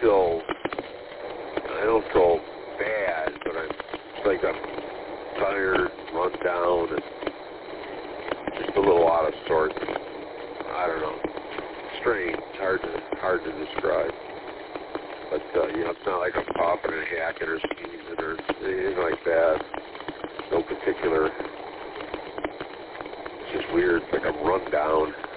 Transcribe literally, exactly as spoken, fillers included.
feel, I don't feel bad, but I'm, it's like I'm tired, run down, and just a little out of sorts. I don't know. Strange. Hard to, hard to describe. But, uh, you know, it's not like I'm popping and hacking or sneezing or anything like that. No particular. It's just weird. It's like I'm run down.